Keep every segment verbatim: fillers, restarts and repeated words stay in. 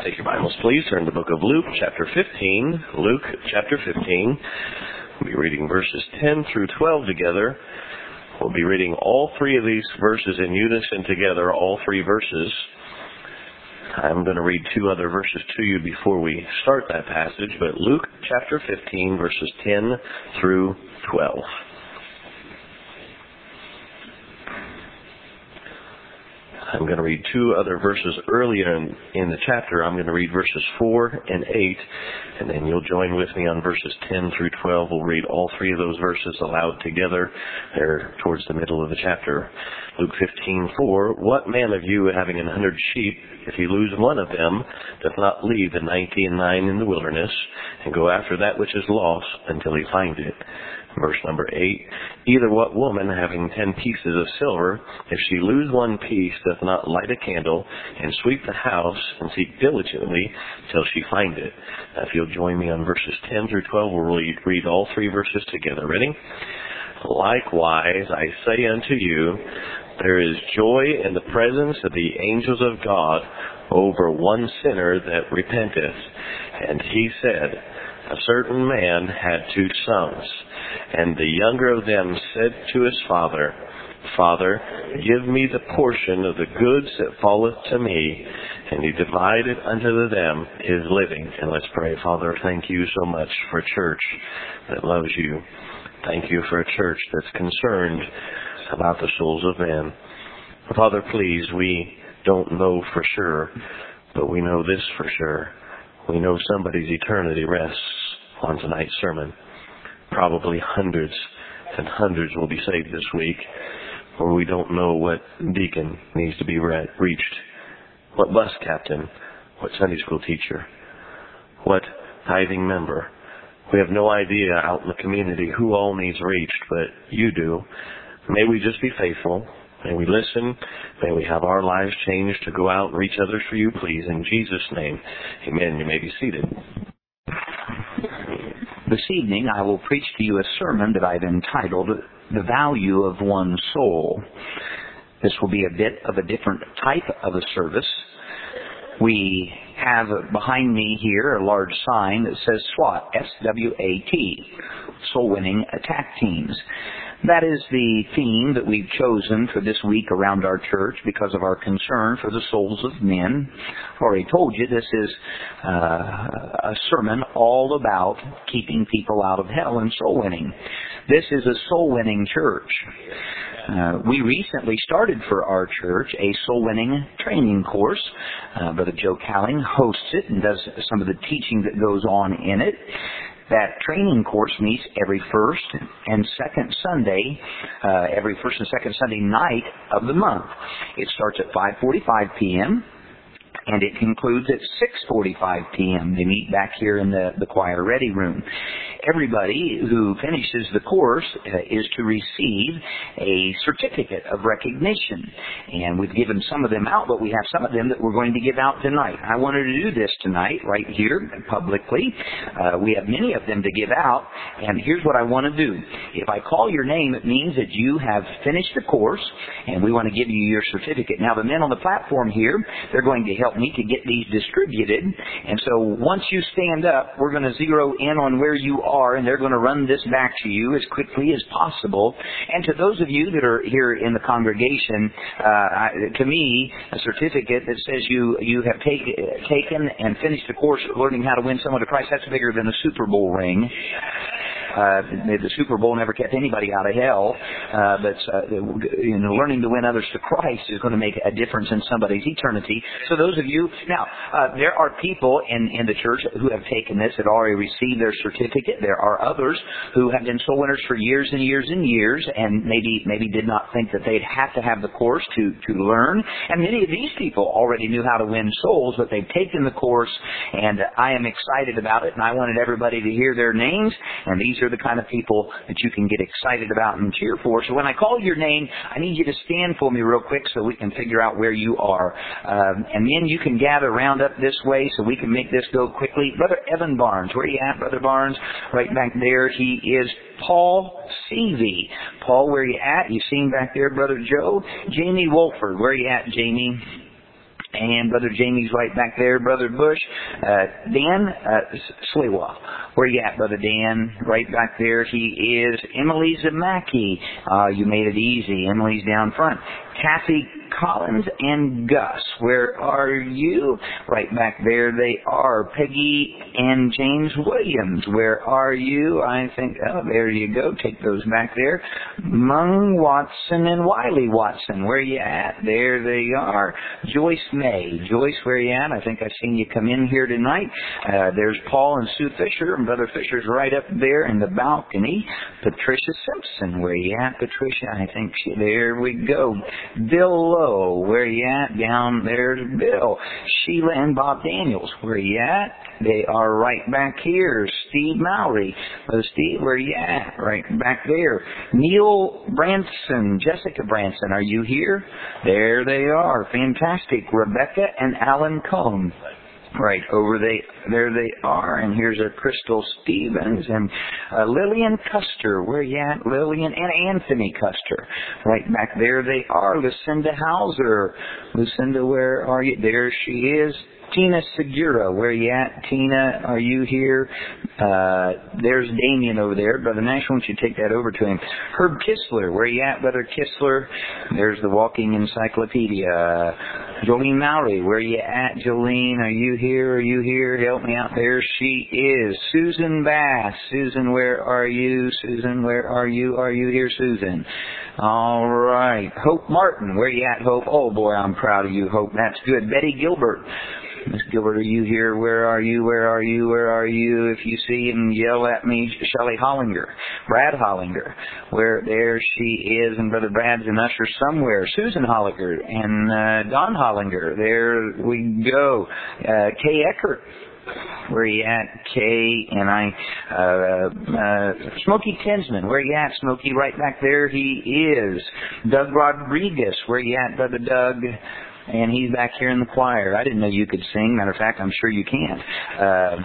Take your Bibles, please. Turn to the book of Luke, chapter fifteen. Luke, chapter fifteen. We'll be reading verses ten through twelve together. We'll be reading all three of these verses in unison together, all three verses. I'm going to read two other verses to you before we start that passage, but Luke, chapter fifteen, verses ten through twelve. I'm going to read two other verses earlier in, in the chapter. I'm going to read verses four and eight, and then you'll join with me on verses ten through twelve. We'll read all three of those verses aloud together. They're towards the middle of the chapter. Luke fifteen four, what man of you, having an hundred sheep, if he lose one of them, doth not leave the ninety and nine in the wilderness, and go after that which is lost until he find it? Verse number eight, either what woman having ten pieces of silver, if she lose one piece, doth not light a candle, and sweep the house, and seek diligently till she find it? Now, if you'll join me on verses ten through twelve, we'll read, read all three verses together. Ready? Likewise, I say unto you, there is joy in the presence of the angels of God over one sinner that repenteth. And he said, a certain man had two sons, and the younger of them said to his father, Father, give me the portion of the goods that falleth to me. And he divided unto them his living. And let's pray. Father, thank you so much for a church that loves you. Thank you for a church that's concerned about the souls of men. Father, please, we don't know for sure, but we know this for sure. We know somebody's eternity rests on tonight's sermon. Probably hundreds and hundreds will be saved this week, or we don't know what deacon needs to be re- reached, what bus captain, what Sunday school teacher, what tithing member. We have no idea out in the community who all needs reached, but you do. May we just be faithful. May we listen. May we have our lives changed to go out and reach others for you, please. In Jesus' name, amen. You may be seated. This evening I will preach to you a sermon that I've entitled, The Value of One's Soul. This will be a bit of a different type of a service. We have behind me here a large sign that says SWAT, S W A T, Soul Winning Attack Teams. That is the theme that we've chosen for this week around our church because of our concern for the souls of men. I've already told you this is uh, a sermon all about keeping people out of hell and soul winning. This is a soul winning church. Uh, we recently started for our church a soul-winning training course. Uh, Brother Joe Calling hosts it and does some of the teaching that goes on in it. That training course meets every first and second Sunday, uh, every first and second Sunday night of the month. It starts at five forty-five p.m., and it concludes at six forty-five p.m. They meet back here in the, the choir ready room. Everybody who finishes the course uh, is to receive a certificate of recognition. And we've given some of them out, but we have some of them that we're going to give out tonight. I wanted to do this tonight right here publicly. Uh, we have many of them to give out, and here's what I want to do. If I call your name, it means that you have finished the course, and we want to give you your certificate. Now, the men on the platform here, they're going to help me to get these distributed. And so once you stand up, we're going to zero in on where you are, and they're going to run this back to you as quickly as possible. And to those of you that are here in the congregation, uh, I, to me, a certificate that says you you have take, taken and finished the course of learning how to win someone to Christ, that's bigger than a Super Bowl ring. Uh, the Super Bowl never kept anybody out of hell, uh, but uh, you know, learning to win others to Christ is going to make a difference in somebody's eternity. So those of you, now, uh, there are people in, in the church who have taken this, that already received their certificate. There are others who have been soul winners for years and years and years, and maybe maybe did not think that they'd have to have the course to, to learn. And many of these people already knew how to win souls, but they've taken the course, and I am excited about it, and I wanted everybody to hear their names, and these are the kind of people that you can get excited about and cheer for. So when I call your name, I need you to stand for me real quick so we can figure out where you are. Um, and then you can gather around up this way so we can make this go quickly. Brother Evan Barnes, where are you at, Brother Barnes? Right back there. He is Paul Seavey. Paul, where are you at? You see him back there, Brother Joe? Jamie Wolford, where are you at, Jamie? And Brother Jamie's right back there. Brother Bush. Uh, Dan uh, Sliwa. Where you at, Brother Dan? Right back there he is. Emily Zamacki. Uh, you made it easy. Emily's down front. Kathy Collins and Gus. Where are you? Right back there they are. Peggy and James Williams. Where are you? I think, oh, there you go. Take those back there. Mung Watson and Wiley Watson. Where you at? There they are. Joyce May. Joyce, where you at? I think I've seen you come in here tonight. Uh, there's Paul and Sue Fisher. And Brother Fisher's right up there in the balcony. Patricia Simpson. Where you at, Patricia? I think she, there we go. Bill Lowe. Where you at? Down there's Bill. Sheila and Bob Daniels. Where you at? They are right back here. Steve Mowry. Uh, Steve, where you at? Right back there. Neil Branson. Jessica Branson. Are you here? There they are. Fantastic. Rebecca and Alan Cohn. Right over they, there they are, and here's a Crystal Stevens and uh, Lillian Custer. Where you at, Lillian? And Anthony Custer. Right back there they are. Lucinda Hauser. Lucinda, where are you? There she is. Tina Segura, where you at? Tina, are you here? Uh, there's Damien over there. Brother Nash, why don't you take that over to him? Herb Kistler, where you at, Brother Kistler? There's the Walking Encyclopedia. Jolene Mowry, where you at, Jolene? Are you here? Are you here? Help me out there. She is. Susan Bass. Susan, where are you? Susan, where are you? Are you here, Susan? All right. Hope Martin, where you at, Hope? Oh, boy, I'm proud of you, Hope. That's good. Betty Gilbert. Miss Gilbert, are you here? Where are you? Where are you? Where are you? If you see him, yell at me. Shelley Hollinger. Brad Hollinger. Where there she is. And Brother Brad's an usher somewhere. Susan Hollinger and uh, Don Hollinger. There we go. Uh, Kay Eckert. Where you at, Kay? And I, uh, uh, Smokey Tinsman. Where you at, Smokey? Right back there he is. Doug Rodriguez. Where you at, Brother Doug? And he's back here in the choir. I didn't know you could sing. Matter of fact, I'm sure you can. Uh,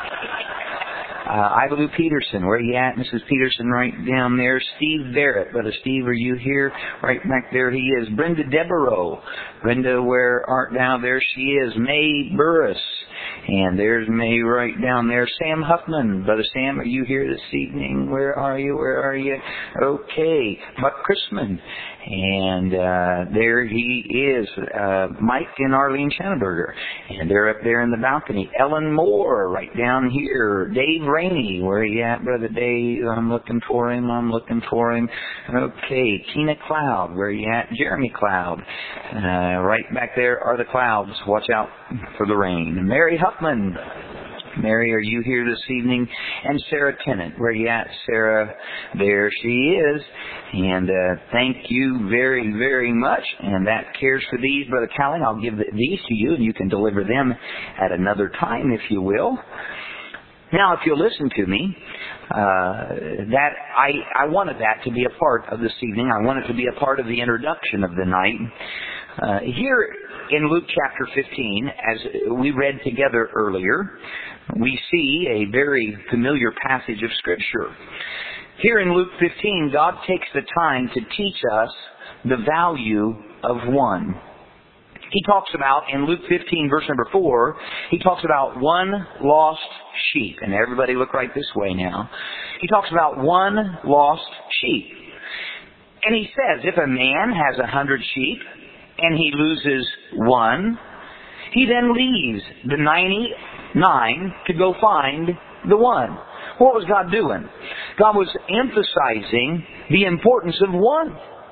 uh, Ivalou Peterson, where you at? Missus Peterson, right down there. Steve Barrett. Brother Steve, are you here? Right back there he is. Brenda Devereaux. Brenda, where art thou? There she is. May Burris. And there's May right down there. Sam Huffman. Brother Sam, are you here this evening? Where are you? Where are you? Okay. Buck Chrisman. And uh, there he is. Uh, Mike and Arlene Schanenberger. And they're up there in the balcony. Ellen Moore right down here. Dave Rainey. Where are you at, Brother Dave? I'm looking for him. I'm looking for him. Okay. Tina Cloud. Where are you at? Jeremy Cloud. Uh, right back there are the clouds. Watch out for the rain. Mary Huffman. Mary, are you here this evening? And Sarah Tennant, where are you at, Sarah? There she is. And uh, thank you very, very much. And that cares for these, Brother Cowling. I'll give these to you, and you can deliver them at another time, if you will. Now, if you'll listen to me, uh, that I, I wanted that to be a part of this evening. I wanted to be a part of the introduction of the night. Uh, here in Luke chapter fifteen, as we read together earlier, we see a very familiar passage of Scripture. Here in Luke fifteen, God takes the time to teach us the value of one. He talks about, in Luke fifteen, verse number four, he talks about one lost sheep. And everybody look right this way now. He talks about one lost sheep. And he says, if a man has a hundred sheep, and he loses one, he then leaves the ninety-nine to go find the one. What was God doing? God was emphasizing the importance of one.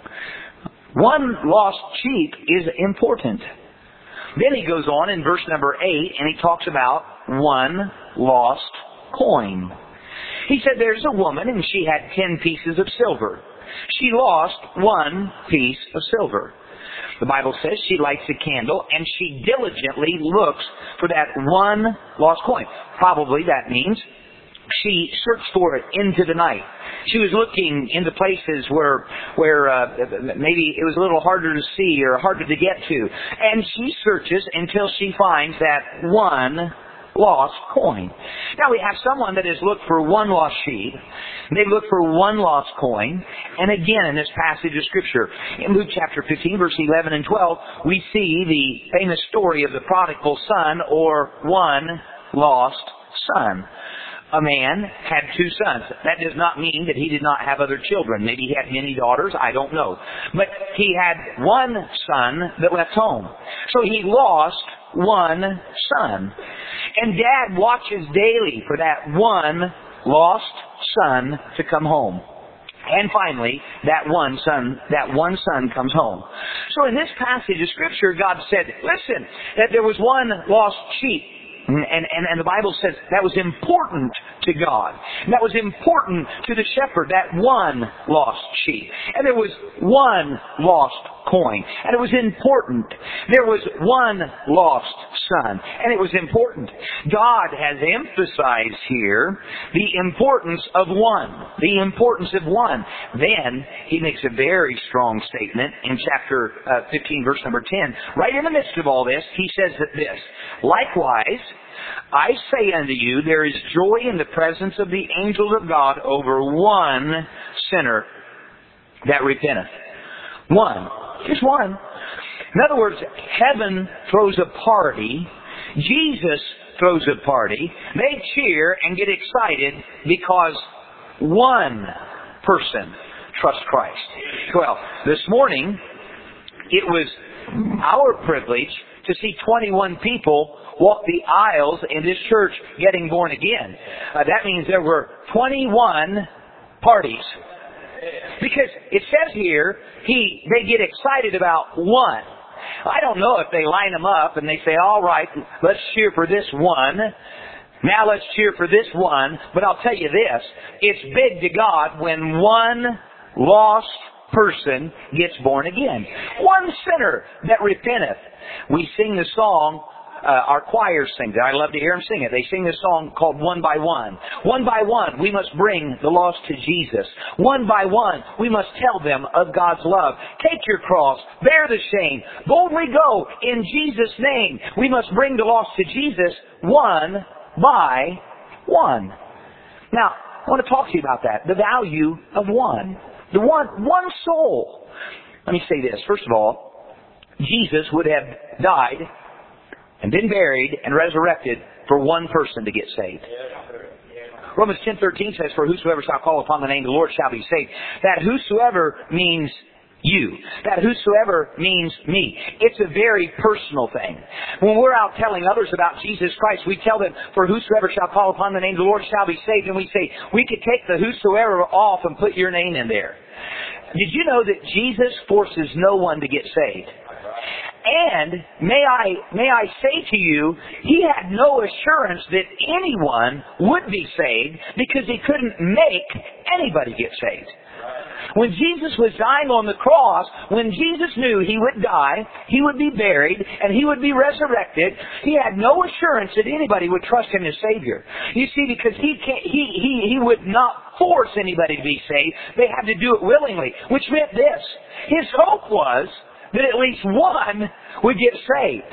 One lost sheep is important. Then he goes on in verse number eight, and he talks about one lost coin. He said there's a woman, and she had ten pieces of silver. She lost one piece of silver. The Bible says she lights a candle and she diligently looks for that one lost coin. Probably that means she searched for it into the night. She was looking into places where where uh, maybe it was a little harder to see or harder to get to. And she searches until she finds that one lost coin. Now we have someone that has looked for one lost sheep. They've looked for one lost coin. And again, in this passage of Scripture, in Luke chapter fifteen, verse eleven and twelve, we see the famous story of the prodigal son, or one lost son. A man had two sons. That does not mean that he did not have other children. Maybe he had many daughters. I don't know. But he had one son that left home. So he lost one son. And Dad watches daily for that one lost son to come home. And finally, that one son, that one son comes home. So in this passage of Scripture, God said, listen, that there was one lost sheep. And, and, and the Bible says that was important to God. And that was important to the shepherd, that one lost sheep. And there was one lost coin. And it was important. There was one lost son. And it was important. God has emphasized here the importance of one. The importance of one. Then He makes a very strong statement in chapter uh, fifteen, verse number ten. Right in the midst of all this, He says that this, likewise, I say unto you, there is joy in the presence of the angels of God over one sinner that repenteth. One. Just one. In other words, heaven throws a party. Jesus throws a party. They cheer and get excited because one person trusts Christ. Well, this morning, it was our privilege to see twenty-one people walk the aisles in this church getting born again. Uh, that means there were twenty-one parties. Because it says here, he they get excited about one. I don't know if they line them up and they say, all right, let's cheer for this one. Now let's cheer for this one. But I'll tell you this, it's big to God when one lost person gets born again. One sinner that repenteth. We sing the song, uh, our choirs sing it. I love to hear them sing it. They sing this song called One by One. One by one, we must bring the lost to Jesus. One by one, we must tell them of God's love. Take your cross, bear the shame, boldly go in Jesus' name. We must bring the lost to Jesus one by one. Now, I want to talk to you about that. The value of one. The one, one soul. Let me say this. First of all, Jesus would have died and been buried and resurrected for one person to get saved. Romans ten thirteen says, for whosoever shall call upon the name of the Lord shall be saved. That whosoever means you. That whosoever means me. It's a very personal thing. When we're out telling others about Jesus Christ, we tell them, for whosoever shall call upon the name of the Lord shall be saved. And we say, we could take the whosoever off and put your name in there. Did you know that Jesus forces no one to get saved? And may I may I say to you, He had no assurance that anyone would be saved because He couldn't make anybody get saved. When Jesus was dying on the cross, when Jesus knew He would die, He would be buried, and He would be resurrected, He had no assurance that anybody would trust Him as Savior. You see, because He can't, he, he, he would not force anybody to be saved. They had to do it willingly, which meant this. His hope was that at least one would get saved.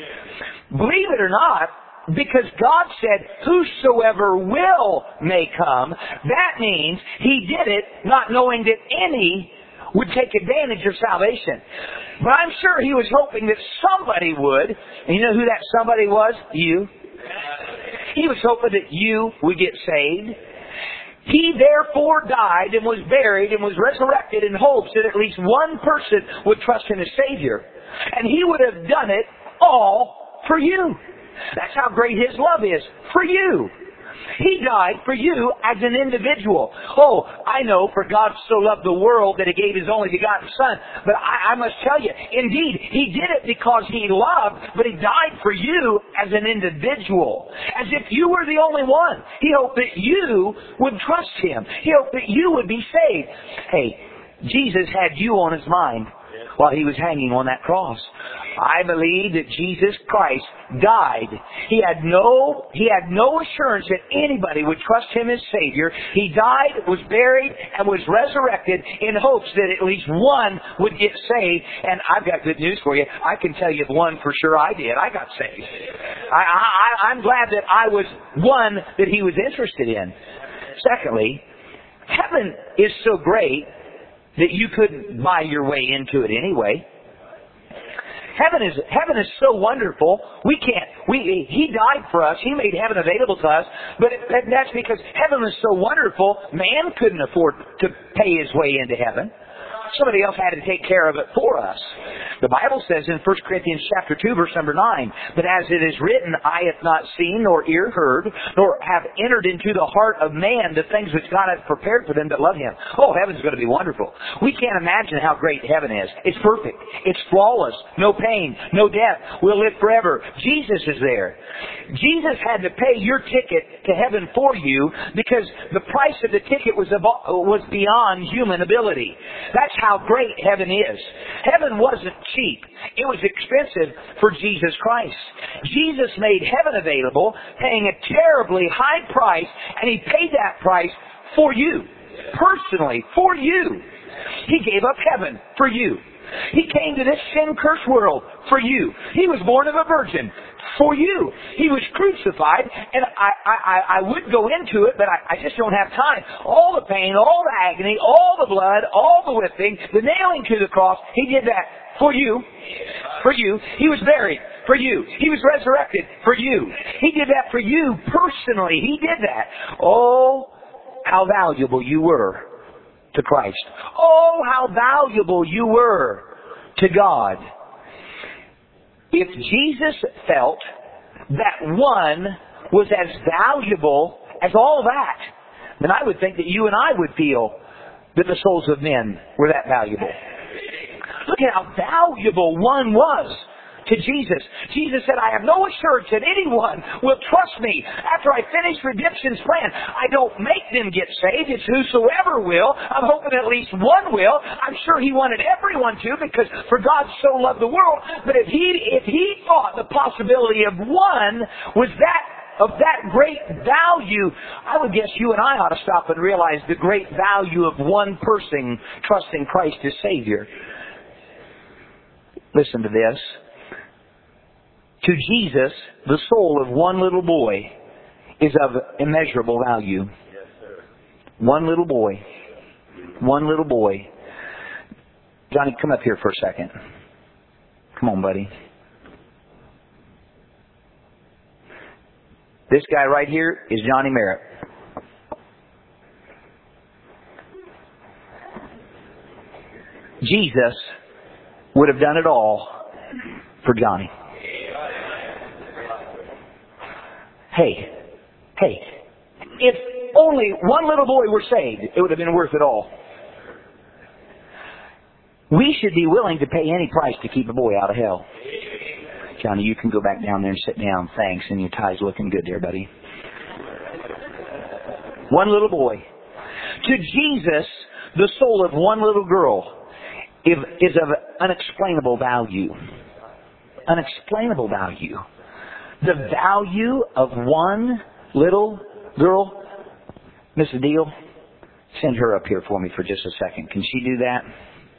Believe it or not, because God said, whosoever will may come, that means He did it not knowing that any would take advantage of salvation. But I'm sure He was hoping that somebody would. And you know who that somebody was? You. He was hoping that you would get saved. He therefore died and was buried and was resurrected in hopes that at least one person would trust Him as Savior. And He would have done it all for you. That's how great His love is. For you. He died for you as an individual. Oh, I know, for God so loved the world that He gave His only begotten Son. But I, I must tell you, indeed, He did it because He loved, but He died for you as an individual. As if you were the only one. He hoped that you would trust Him. He hoped that you would be saved. Hey, Jesus had you on His mind while He was hanging on that cross. I believe that Jesus Christ died. He had no, he had no assurance that anybody would trust Him as Savior. He died, was buried, and was resurrected in hopes that at least one would get saved. And I've got good news for you. I can tell you one for sure I did. I got saved. I, I, I'm glad that I was one that He was interested in. Secondly, heaven is so great that you couldn't buy your way into it anyway. Heaven is heaven is so wonderful. We can't. We He died for us. He made heaven available to us. But it, that's because heaven is so wonderful. Man couldn't afford to pay his way into heaven. Somebody else had to take care of it for us. The Bible says in First Corinthians chapter two, verse number nine, "But as it is written, eye hath not seen, nor ear heard, nor have entered into the heart of man the things which God hath prepared for them that love Him." Oh, heaven's going to be wonderful. We can't imagine how great heaven is. It's perfect. It's flawless. No pain. No death. We'll live forever. Jesus is there. Jesus had to pay your ticket to heaven for you because the price of the ticket was abo- was beyond human ability. That's how great heaven is. Heaven wasn't cheap. It was expensive for Jesus Christ. Jesus made heaven available, paying a terribly high price, and He paid that price for you. Personally, for you. He gave up heaven for you. He came to this sin-cursed world for you. He was born of a virgin for you. He was crucified, and I, I, I would go into it, but I, I just don't have time. All the pain, all the agony, all the blood, all the whipping, the nailing to the cross, He did that for you. For you. He was buried for you. He was resurrected for you. He did that for you personally. He did that. Oh, how valuable you were to Christ. Oh, how valuable you were to God. If Jesus felt that one was as valuable as all that, then I would think that you and I would feel that the souls of men were that valuable. Look at how valuable one was to Jesus. Jesus said, "I have no assurance that anyone will trust me after I finish redemption's plan. I don't make them get saved. It's whosoever will. I'm hoping at least one will. I'm sure He wanted everyone to, because for God so loved the world. But if He if He thought the possibility of one was that of that great value, I would guess you and I ought to stop and realize the great value of one person trusting Christ as Savior." Listen to this. To Jesus, the soul of one little boy is of immeasurable value. Yes, sir. One little boy. One little boy. Johnny, come up here for a second. Come on, buddy. This guy right here is Johnny Merritt. Jesus would have done it all for Johnny. Hey, hey, if only one little boy were saved, it would have been worth it all. We should be willing to pay any price to keep a boy out of hell. Johnny, you can go back down there and sit down. Thanks, and your tie's looking good there, buddy. One little boy. To Jesus, the soul of one little girl is of unexplainable value. Unexplainable value. The value of one little girl. Missus Deal, send her up here for me for just a second. Can she do that?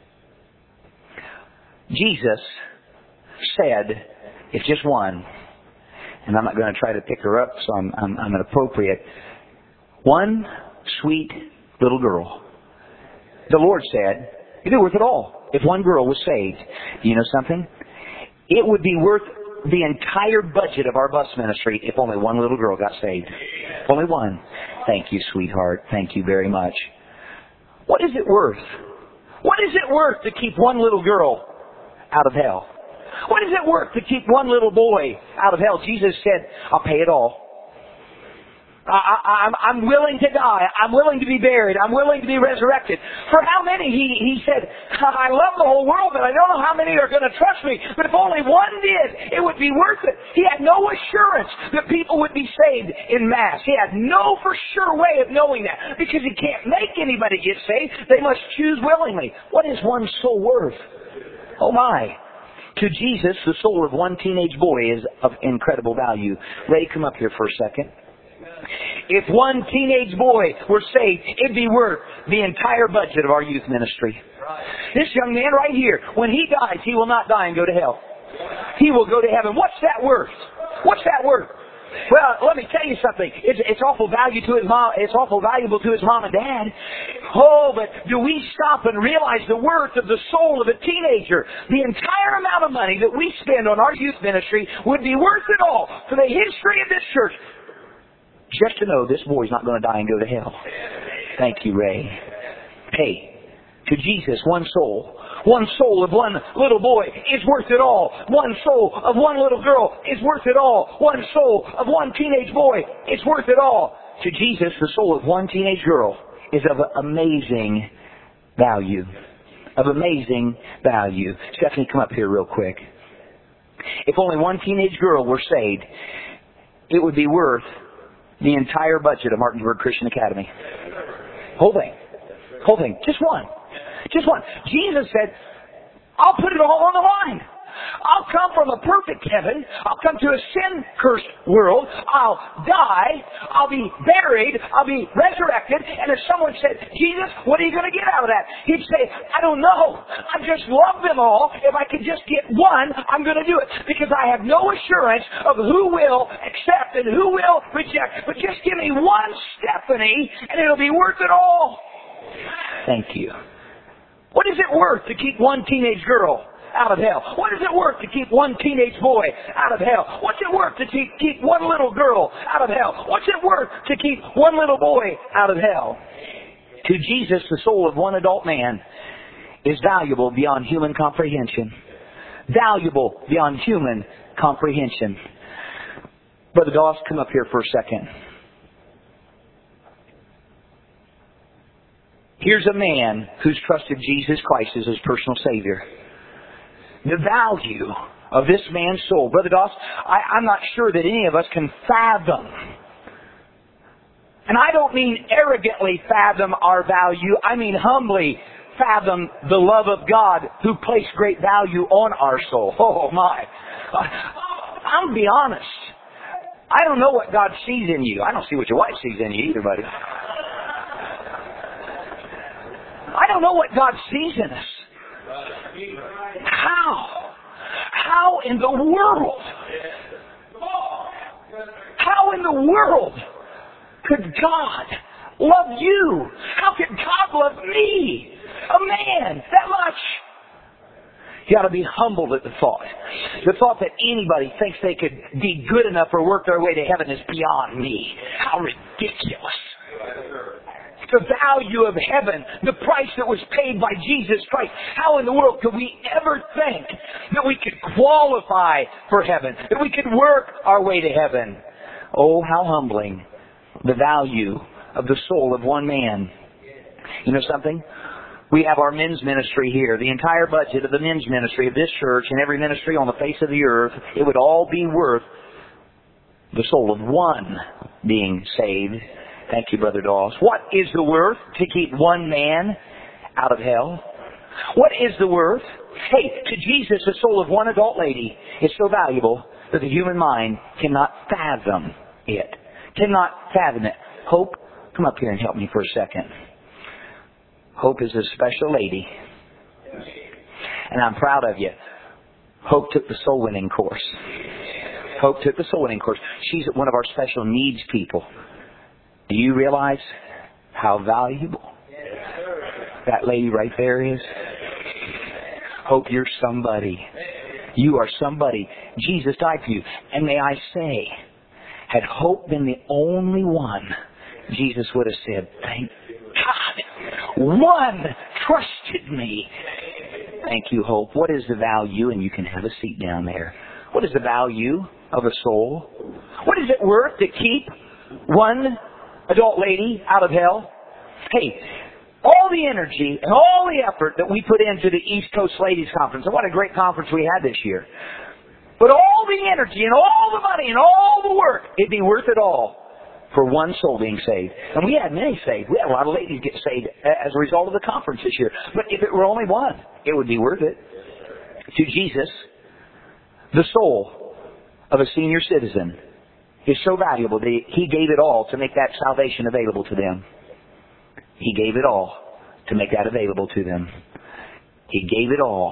Jesus said, it's just one. And I'm not going to try to pick her up, so I'm, I'm, I'm inappropriate. One sweet little girl. The Lord said, it'd be worth it all if one girl was saved. You know something? It would be worth the entire budget of our bus ministry if only one little girl got saved. Only one. Thank you, sweetheart. Thank you very much. What is it worth? What is it worth to keep one little girl out of hell? What is it worth to keep one little boy out of hell? Jesus said, I'll pay it all. I, I, I'm, I'm willing to die. I'm willing to be buried. I'm willing to be resurrected. For how many? He, he said, I love the whole world, but I don't know how many are going to trust me. But if only one did, it would be worth it. He had no assurance that people would be saved in mass. He had no for sure way of knowing that, because he can't make anybody get saved. They must choose willingly. What is one soul worth? Oh my. To Jesus, the soul of one teenage boy is of incredible value. Ray, come up here for a second. If one teenage boy were saved, it'd be worth the entire budget of our youth ministry. This young man right here, when he dies, he will not die and go to hell. He will go to heaven. What's that worth? What's that worth? Well, let me tell you something. It's, it's awful value to his mom. It's awful valuable to his mom and dad. Oh, but do we stop and realize the worth of the soul of a teenager? The entire amount of money that we spend on our youth ministry would be worth it all for the history of this church. Just to know this boy's not going to die and go to hell. Thank you, Ray. Hey, to Jesus, one soul. One soul of one little boy is worth it all. One soul of one little girl is worth it all. One soul of one teenage boy is worth it all. To Jesus, the soul of one teenage girl is of amazing value. Of amazing value. Stephanie, come up here real quick. If only one teenage girl were saved, it would be worth the entire budget of Martinsburg Christian Academy. Whole thing. Whole thing. Just one. Just one. Jesus said, I'll put it all on the line. I'll come from a perfect heaven. I'll come to a sin-cursed world. I'll die. I'll be buried. I'll be resurrected. And if someone said, Jesus, what are you going to get out of that? He'd say, I don't know. I just love them all. If I could just get one, I'm going to do it. Because I have no assurance of who will accept and who will reject. But just give me one Stephanie, and it'll be worth it all. Thank you. What is it worth to keep one teenage girl out of hell? What is it worth to keep one teenage boy out of hell? What's it worth to keep, keep one little girl out of hell? What's it worth to keep one little boy out of hell? To Jesus, the soul of one adult man is valuable beyond human comprehension. Valuable beyond human comprehension. Brother Doss, come up here for a second. Here's a man who's trusted Jesus Christ as his personal Savior. The value of this man's soul. Brother Doss, I, I'm not sure that any of us can fathom. And I don't mean arrogantly fathom our value. I mean humbly fathom the love of God who placed great value on our soul. Oh my. I'm going to be honest. I don't know what God sees in you. I don't see what your wife sees in you either, buddy. I don't know what God sees in us. How? How in the world? How in the world could God love you? How could God love me? A man that much? You ought to be humbled at the thought. The thought that anybody thinks they could be good enough or work their way to heaven is beyond me. How ridiculous. The value of heaven, the price that was paid by Jesus Christ. How in the world could we ever think that we could qualify for heaven, that we could work our way to heaven? Oh, how humbling the value of the soul of one man. You know something? We have our men's ministry here. The entire budget of the men's ministry of this church and every ministry on the face of the earth, it would all be worth the soul of one being saved. Thank you, Brother Dawes. What is the worth to keep one man out of hell? What is the worth? Hey, to Jesus, the soul of one adult lady is so valuable that the human mind cannot fathom it. Cannot fathom it. Hope, come up here and help me for a second. Hope is a special lady. And I'm proud of you. Hope took the soul winning course. Hope took the soul winning course. She's one of our special needs people. Do you realize how valuable that lady right there is? Hope you're somebody. You are somebody. Jesus died for you. And may I say, had Hope been the only one, Jesus would have said, thank God, one trusted me. Thank you, Hope. What is the value? And you can have a seat down there. What is the value of a soul? What is it worth to keep one adult lady out of hell? Hey, all the energy and all the effort that we put into the East Coast Ladies Conference, and what a great conference we had this year. But all the energy and all the money and all the work, it'd be worth it all for one soul being saved. And we had many saved. We had a lot of ladies get saved as a result of the conference this year. But if it were only one, it would be worth it. To Jesus, The soul of a senior citizen is so valuable that He gave it all to make that salvation available to them. He gave it all to make that available to them. He gave it all.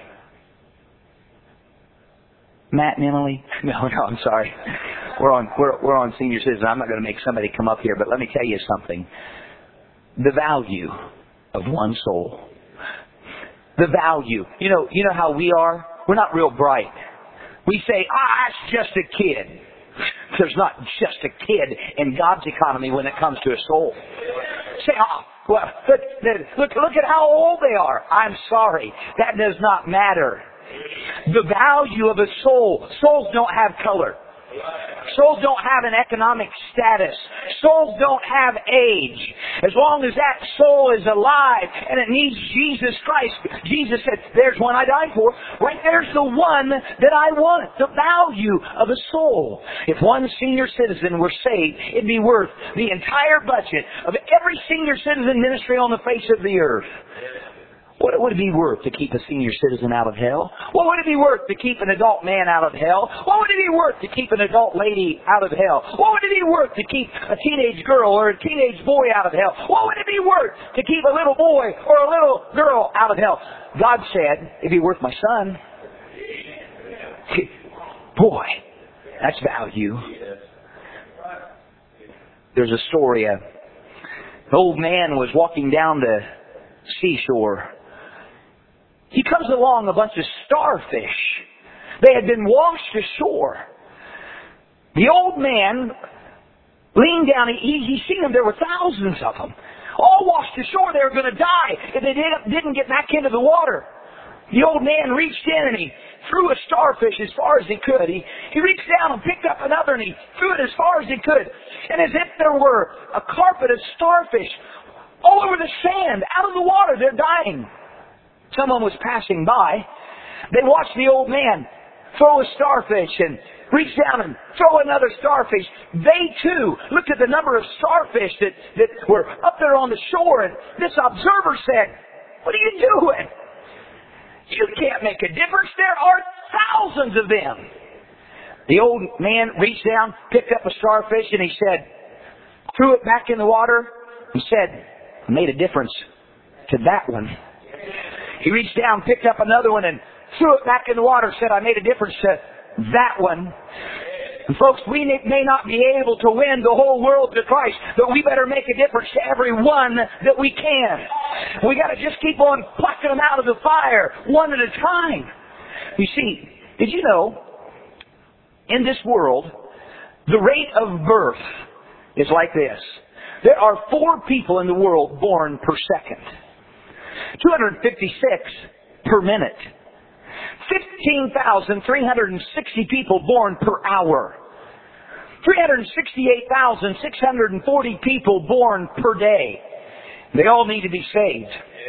Matt and Emily? No, no, I'm sorry. We're on, we're, we're on senior citizen. I'm not going to make somebody come up here, but let me tell you something. The value of one soul. The value. You know, you know how we are? We're not real bright. We say, ah, it's just a kid. There's not just a kid in God's economy when it comes to a soul. Say, ah, well, look, look, look at how old they are. I'm sorry. That does not matter. The value of a soul. Souls don't have color. Souls don't have an economic status. Souls don't have age. As long as that soul is alive and it needs Jesus Christ. Jesus said, there's one I died for. Right there's the one that I want. The value of a soul. If one senior citizen were saved, it'd be worth the entire budget of every senior citizen ministry on the face of the earth. What would it be worth to keep a senior citizen out of hell? What would it be worth to keep an adult man out of hell? What would it be worth to keep an adult lady out of hell? What would it be worth to keep a teenage girl or a teenage boy out of hell? What would it be worth to keep a little boy or a little girl out of hell? God said, it'd be worth my son. Boy, that's value. There's a story. An old man was walking down the seashore. He comes along a bunch of starfish. They had been washed ashore. The old man leaned down. He, he seen them. There were thousands of them. All washed ashore. They were going to die if they didn't get back into the water. The old man reached in and he threw a starfish as far as he could. He, he reached down and picked up another and he threw it as far as he could. And as if there were a carpet of starfish all over the sand, out of the water, they're dying. Someone was passing by. They watched the old man throw a starfish and reach down and throw another starfish. They too looked at the number of starfish that, that were up there on the shore, and this observer said, what are you doing? You can't make a difference. There are thousands of them. The old man reached down, picked up a starfish, and he said, threw it back in the water, and said, I made a difference to that one. He reached down, picked up another one, and threw it back in the water, said, I made a difference to that one. And folks, we may not be able to win the whole world to Christ, but we better make a difference to every one that we can. We got to just keep on plucking them out of the fire, one at a time. You see, did you know, in this world, the rate of birth is like this. There are four people in the world born per second. two hundred fifty-six per minute. fifteen thousand three hundred sixty people born per hour. three hundred sixty-eight thousand six hundred forty people born per day. They all need to be saved.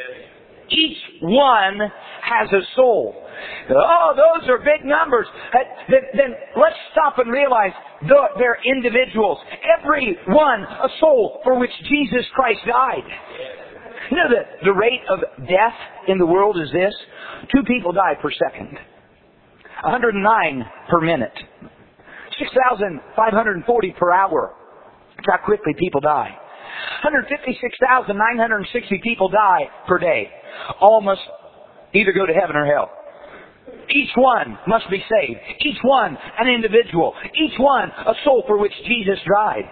Each one has a soul. Oh, those are big numbers. Then, then let's stop and realize they're individuals. Every one a soul for which Jesus Christ died. You know the, the rate of death in the world is this. Two people die per second. one hundred nine per minute. six thousand five hundred forty per hour. That's how quickly people die. one hundred fifty-six thousand nine hundred sixty people die per day. All must either go to heaven or hell. Each one must be saved. Each one an individual. Each one a soul for which Jesus died.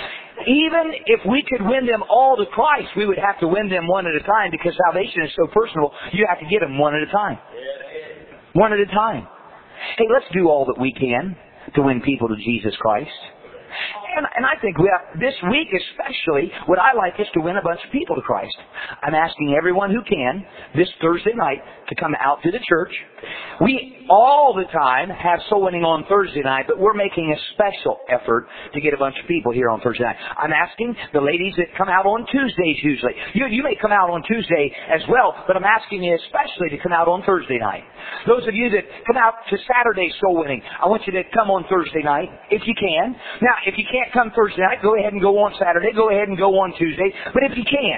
Even if we could win them all to Christ, we would have to win them one at a time, because salvation is so personal, you have to get them one at a time. One at a time. Hey, let's do all that we can to win people to Jesus Christ. And, and I think we have, this week especially, what I like is to win a bunch of people to Christ. I'm asking everyone who can this Thursday night to come out to the church. We all the time have soul winning on Thursday night, but we're making a special effort to get a bunch of people here on Thursday night. I'm asking the ladies that come out on Tuesdays usually. You, you may come out on Tuesday as well, but I'm asking you especially to come out on Thursday night. Those of you that come out to Saturday soul winning, I want you to come on Thursday night if you can. Now, if you can't come Thursday night, go ahead and go on Saturday. Go ahead and go on Tuesday. But if you can,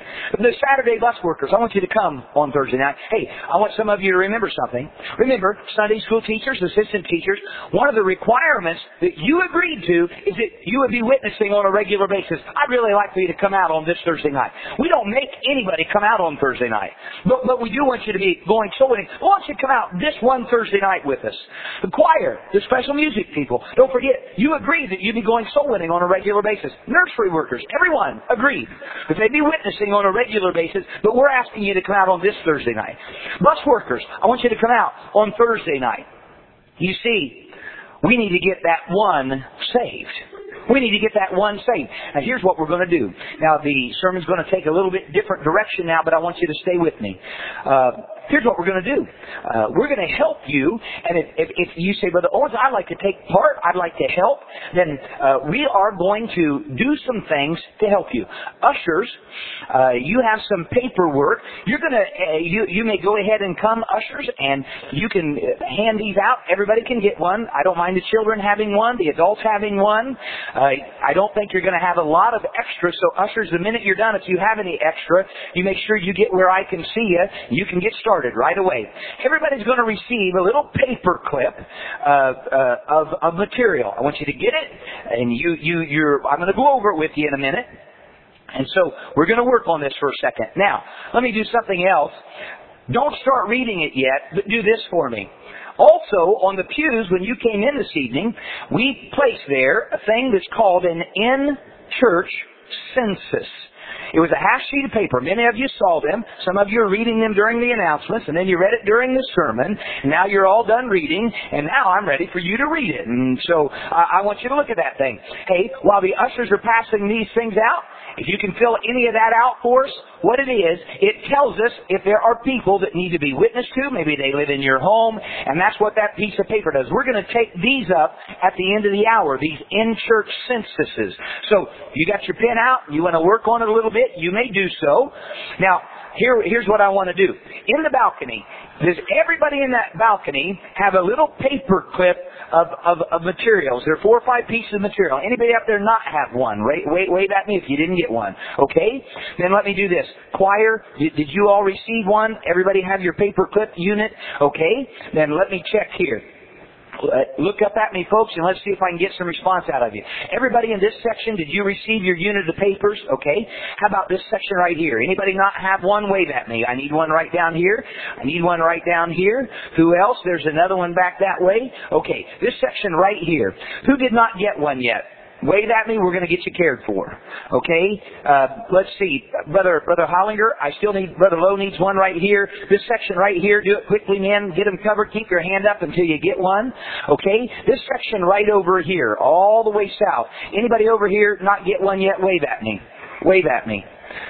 The Saturday bus workers, I want you to come on Thursday night. Hey, I want some of you to remember something. Remember, Sunday school teachers, assistant teachers, one of the requirements that you agreed to is that you would be witnessing on a regular basis. I'd really like for you to come out on this Thursday night. We don't make anybody come out on Thursday night. But, but we do want you to be going soul winning. We want you to come out this one Thursday night with us. The choir, the special music people, don't forget, you agreed that you'd be going soul winning on a regular basis. Nursery workers, everyone agreed that they'd be witnessing on a regular basis, but we're asking you to come out on this Thursday night. Bus workers, I want you to come out on Thursday night. You see, we need to get that one saved. We need to get that one saved. Now here's what we're going to do. Now the sermon's going to take a little bit different direction now, but I want you to stay with me. Uh, here's what we're going to do. Uh, we're going to help you, and if, if, if you say, Brother Owens, I'd like to take part, I'd like to help, then uh, we are going to do some things to help you. Ushers, uh, you have some paperwork. You're going to, uh, you, you may go ahead and come, ushers, and you can hand these out. Everybody can get one. I don't mind the children having one, the adults having one. Uh, I don't think you're going to have a lot of extra, so ushers, the minute you're done, if you have any extra, you make sure you get where I can see you. You can get started right away. Everybody's going to receive a little paper clip uh, uh, of, of material. I want you to get it, and you, you, you're, I'm going to go over it with you in a minute. And so we're going to work on this for a second. Now, let me do something else. Don't start reading it yet, but do this for me. Also, on the pews, when you came in this evening, we placed there a thing that's called an in-church census. It was a half sheet of paper. Many of you saw them. Some of you are reading them during the announcements, and then you read it during the sermon. And now you're all done reading, and now I'm ready for you to read it. And so uh, I want you to look at that thing. Hey, while the ushers are passing these things out, if you can fill any of that out for us, what it is, it tells us if there are people that need to be witnessed to. Maybe they live in your home, and that's what that piece of paper does. We're going to take these up at the end of the hour, these in-church censuses. So you got your pen out, you want to work on it a little bit, you may do so. Now, here, here's what I want to do. In the balcony, does everybody in that balcony have a little paper clip of, of, of materials? There are four or five pieces of material. Anybody up there not have one? Wait, wait, wave at me if you didn't get one. Okay? Then let me do this. Choir, did, did you all receive one? Everybody have your paper clip unit? Okay? Then let me check here. Uh, look up at me, folks, and let's see if I can get some response out of you. Everybody in this section, did you receive your unit of papers? Okay. How about this section right here? Anybody not have one? Wave at me. I need one right down here. I need one right down here. Who else? There's another one back that way. Okay. This section right here. Who did not get one yet? Wave at me, we're going to get you cared for. Okay? Uh, let's see. Brother Brother Hollinger, I still need, Brother Lowe needs one right here. This section right here, do it quickly, men. Get them covered. Keep your hand up until you get one. Okay? This section right over here, all the way south. Anybody over here not get one yet? Wave at me. Wave at me.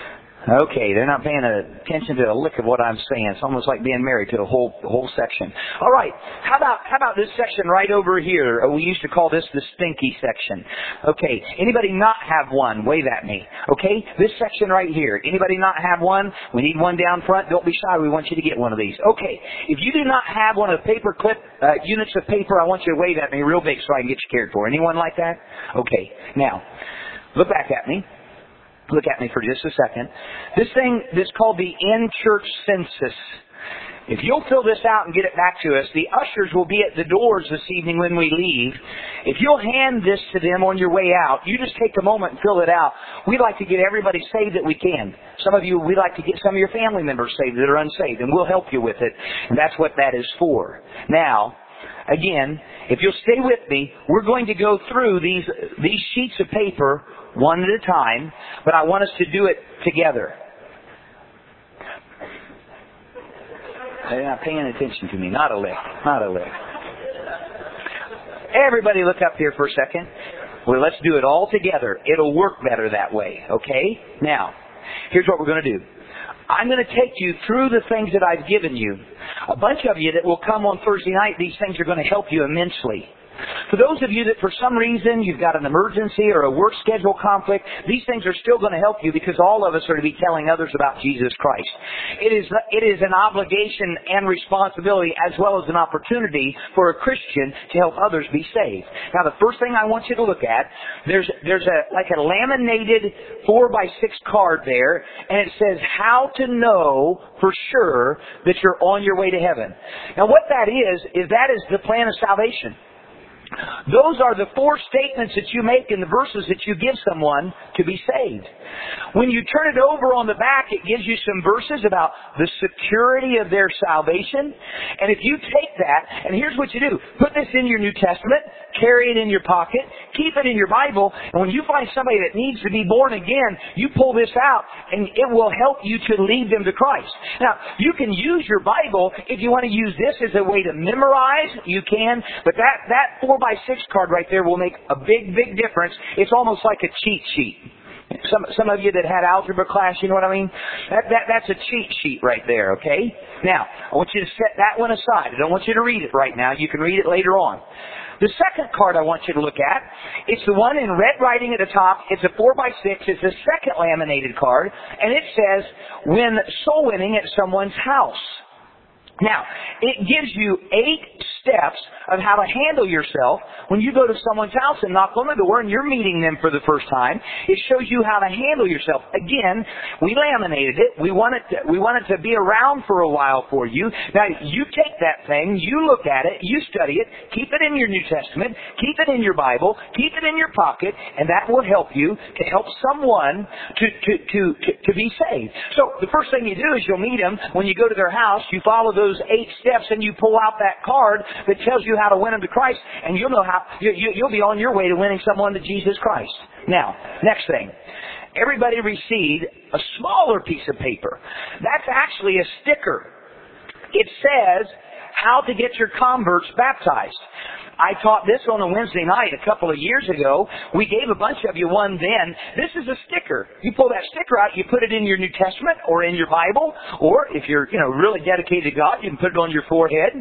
Okay, they're not paying attention to a lick of what I'm saying. It's almost like being married to a whole whole section. All right, how about how about this section right over here? We used to call this the stinky section. Okay, anybody not have one? Wave at me. Okay, this section right here. Anybody not have one? We need one down front. Don't be shy. We want you to get one of these. Okay, if you do not have one of the paper clip uh, units of paper, I want you to wave at me real big so I can get you cared for. Anyone like that? Okay, now look back at me. Look at me for just a second. This thing is called the in-church census. If you'll fill this out and get it back to us, the ushers will be at the doors this evening when we leave. If you'll hand this to them on your way out, you just take a moment and fill it out. We'd like to get everybody saved that we can. Some of you, we'd like to get some of your family members saved that are unsaved, and we'll help you with it. And that's what that is for. Now, again, if you'll stay with me, we're going to go through these these sheets of paper one at a time, but I want us to do it together. They're not paying attention to me. Not a lick. Not a lick. Everybody look up here for a second. Well, let's do it all together. It'll work better that way, okay? Now, here's what we're going to do. I'm going to take you through the things that I've given you. A bunch of you that will come on Thursday night, these things are going to help you immensely. For those of you that for some reason you've got an emergency or a work schedule conflict, these things are still going to help you because all of us are to be telling others about Jesus Christ. It is, it is an obligation and responsibility as well as an opportunity for a Christian to help others be saved. Now the first thing I want you to look at, there's, there's a, like a laminated four by six card there, and it says how to know for sure that you're on your way to heaven. Now what that is, is that is the plan of salvation. Those are the four statements that you make in the verses that you give someone to be saved. When you turn it over on the back, it gives you some verses about the security of their salvation. And if you take that, and here's what you do. Put this in your New Testament, carry it in your pocket, keep it in your Bible, and when you find somebody that needs to be born again, you pull this out, and it will help you to lead them to Christ. Now, you can use your Bible if you want to use this as a way to memorize, you can, but that, that four by six card right there will make a big, big difference. It's almost like a cheat sheet. Some some of you that had algebra class, you know what I mean? That, that That's a cheat sheet right there, okay? Now, I want you to set that one aside. I don't want you to read it right now. You can read it later on. The second card I want you to look at, it's the one in red writing at the top. It's a four by six. It's the second laminated card. And it says, when soul winning at someone's house. Now, it gives you eight steps of how to handle yourself when you go to someone's house and knock on the door and you're meeting them for the first time. It shows you how to handle yourself. Again, we laminated it. We want it to, we want it to be around for a while for you. Now, you take that thing, you look at it, you study it, keep it in your New Testament, keep it in your Bible, keep it in your pocket, and that will help you to help someone to, to, to, to, to be saved. So, the first thing you do is you'll meet them. When you go to their house, you follow those eight steps and you pull out that card that tells you how to win them to Christ, and you'll know how, you, you, you'll be on your way to winning someone to Jesus Christ. Now, next thing. Everybody received a smaller piece of paper. That's actually a sticker. It says how to get your converts baptized. I taught this on a Wednesday night a couple of years ago. We gave a bunch of you one then. This is a sticker. You pull that sticker out, you put it in your New Testament or in your Bible, or if you're, you know, really dedicated to God, you can put it on your forehead.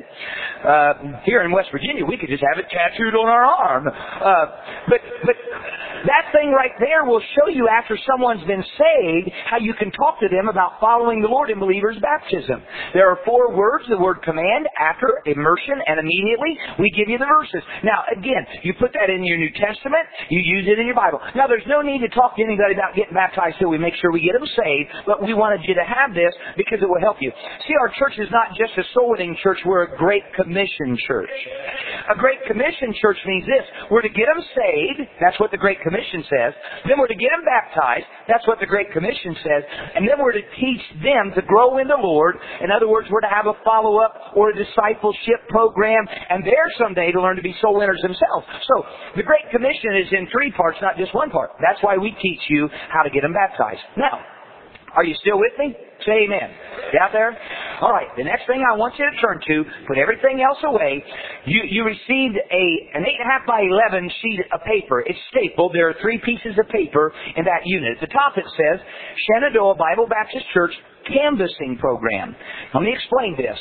Uh, here in West Virginia, we could just have it tattooed on our arm. Uh, but, but that thing right there will show you after someone's been saved how you can talk to them about following the Lord in believer's baptism. There are four words, the word command, after, immersion, and immediately. We give you the verse. Now, again, you put that in your New Testament, you use it in your Bible. Now, there's no need to talk to anybody about getting baptized till we make sure we get them saved, but we wanted you to have this because it will help you. See, our church is not just a soul-winning church, we're a Great Commission church. A Great Commission church means this: we're to get them saved, that's what the Great Commission says, then we're to get them baptized, that's what the Great Commission says, and then we're to teach them to grow in the Lord. In other words, we're to have a follow-up or a discipleship program, and there someday to learn to be soul winners themselves. So, the Great Commission is in three parts, not just one part. That's why we teach you how to get them baptized. Now, are you still with me? Say amen. You out there? All right, the next thing I want you to turn to, put everything else away. You, you received a an eight point five by eleven sheet of paper. It's stapled. There are three pieces of paper in that unit. At the top it says, Shenandoah Bible Baptist Church Canvassing Program. Let me explain this.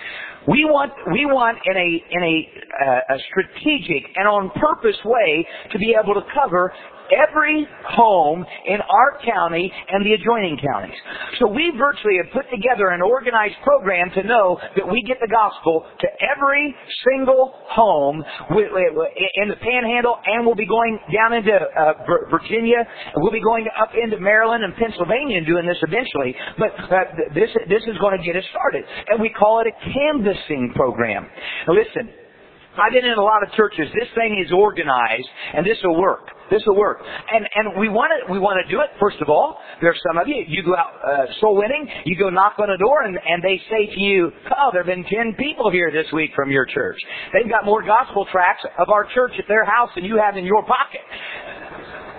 We want, we want in a, in a, uh, a strategic and on purpose way to be able to cover every home in our county and the adjoining counties. So we virtually have put together an organized program to know that we get the gospel to every single home in the Panhandle, and we'll be going down into uh, Virginia, and we'll be going up into Maryland and Pennsylvania and doing this eventually. But uh, this, this is going to get us started. And we call it a canvassing program. Now listen, I've been in a lot of churches. This thing is organized, and this will work. This will work. And and we want to we want to do it, first of all. There's some of you, you go out uh, soul winning, you go knock on a door, and, and they say to you, oh, there have been ten people here this week from your church. They've got more gospel tracts of our church at their house than you have in your pocket.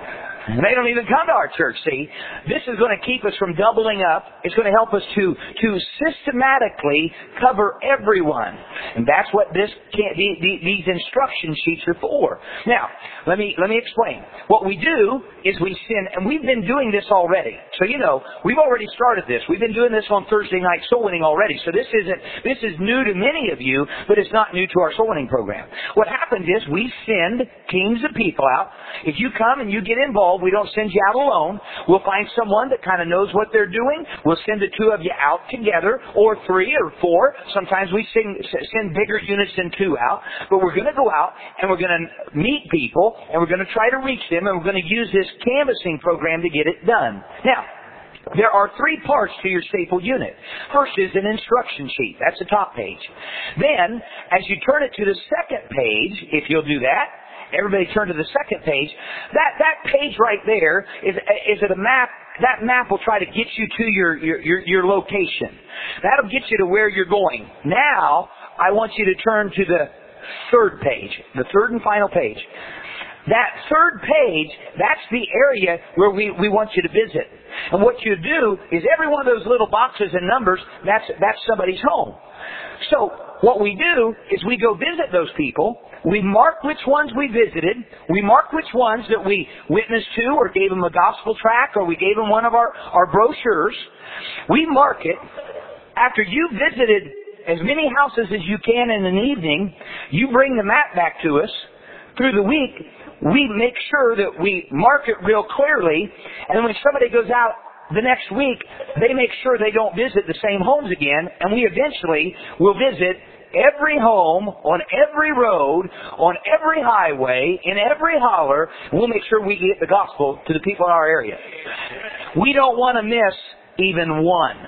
And they don't even come to our church, see. This is going to keep us from doubling up. It's going to help us to, to systematically cover everyone. And that's what this can, the, the, these instruction sheets are for. Now, let me, let me explain. What we do is we send, and we've been doing this already. So, you know, we've already started this. We've been doing this on Thursday night soul winning already. So this isn't, this is new to many of you, but it's not new to our soul winning program. What happens is we send teams of people out. If you come and you get involved, we don't send you out alone. We'll find someone that kind of knows what they're doing. We'll send the two of you out together, or three or four. Sometimes we send, send bigger units than two out. But we're going to go out and we're going to meet people and we're going to try to reach them, and we're going to use this canvassing program to get it done. Now, there are three parts to your staple unit. First is an instruction sheet. That's the top page. Then, as you turn it to the second page, if you'll do that, everybody turn to the second page. That that page right there is is it a map? That map will try to get you to your, your, your, your location. That'll get you to where you're going. Now, I want you to turn to the third page, the third and final page. That third page, that's the area where we, we want you to visit. And what you do is every one of those little boxes and numbers, that's, that's somebody's home. So what we do is we go visit those people. We mark which ones we visited. We mark which ones that we witnessed to or gave them a gospel tract or we gave them one of our, our brochures. We mark it. After you visited as many houses as you can in an evening, you bring the map back to us. Through the week, we make sure that we mark it real clearly, and when somebody goes out the next week, they make sure they don't visit the same homes again, and we eventually will visit every home, on every road, on every highway, in every holler, and we'll make sure we get the gospel to the people in our area. We don't want to miss even one.